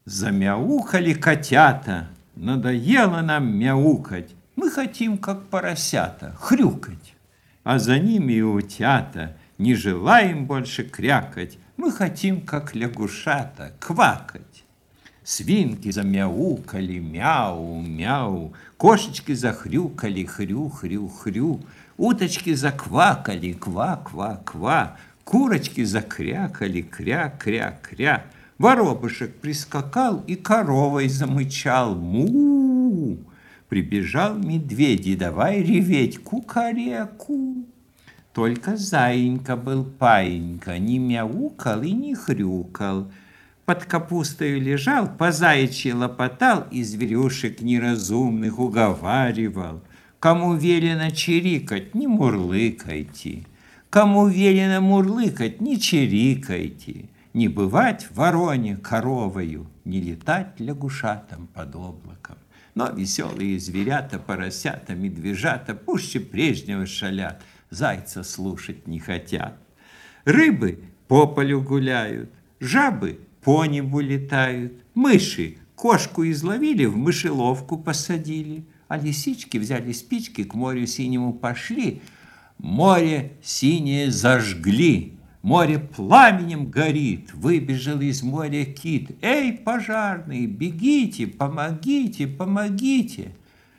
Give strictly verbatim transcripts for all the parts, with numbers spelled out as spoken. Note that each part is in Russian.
Замяукали котята, надоело нам мяукать. Мы хотим, как поросята, хрюкать. А за ними и утята, не желаем больше крякать. Мы хотим, как лягушата, квакать. Свинки замяукали, мяу, мяу. Кошечки захрюкали, хрю, хрю, хрю. Уточки заквакали, ква, ква, ква. Курочки закрякали, кря, кря, кря. Воробушек прискакал и коровой замычал. Му! Прибежал медведь и давай реветь кукареку. Только заинька был паинька, не мяукал и не хрюкал. Под капустой лежал, по заячьи лопотал и зверюшек неразумных уговаривал. Кому велено чирикать, не мурлыкайте. Кому велено мурлыкать, не чирикайте. Не бывать вороне коровою, не летать лягушатам под облаком. Но веселые зверята, поросята, медвежата пуще прежнего шалят, зайца слушать не хотят. Рыбы по полю гуляют, жабы по небу летают, мыши кошку изловили, в мышеловку посадили, а лисички взяли спички, к морю синему пошли, море синее зажгли. Море пламенем горит, выбежал из моря кит. Эй, пожарные, бегите, помогите, помогите.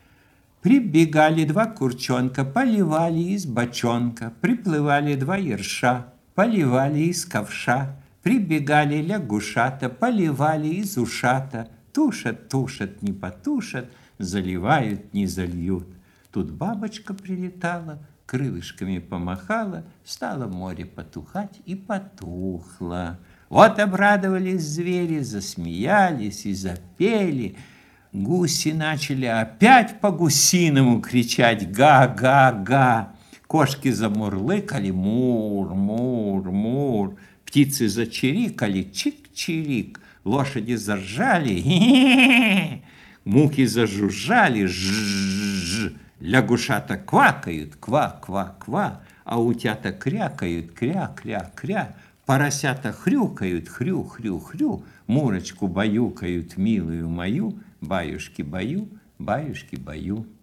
Прибегали два курчонка, поливали из бочонка. Приплывали два ерша, поливали из ковша. Прибегали лягушата, поливали из ушата. Тушат, тушат, не потушат, заливают, не зальют. Тут бабочка прилетала, крылышками помахала, стало море потухать и потухло. Вот обрадовались звери, засмеялись и запели. Гуси начали опять по-гусиному кричать «га-га-га». Кошки замурлыкали «мур, мур, мур». Птицы зачирикали «чик-чирик». Лошади заржали «хе-хе-хе». Мухи зажужжали «жжж». Лягушата квакают, ква-ква-ква, а утята крякают, кря-кря-кря, поросята хрюкают, хрю-хрю-хрю, мурочку баюкают, милую мою, баюшки-баю, баюшки-баю.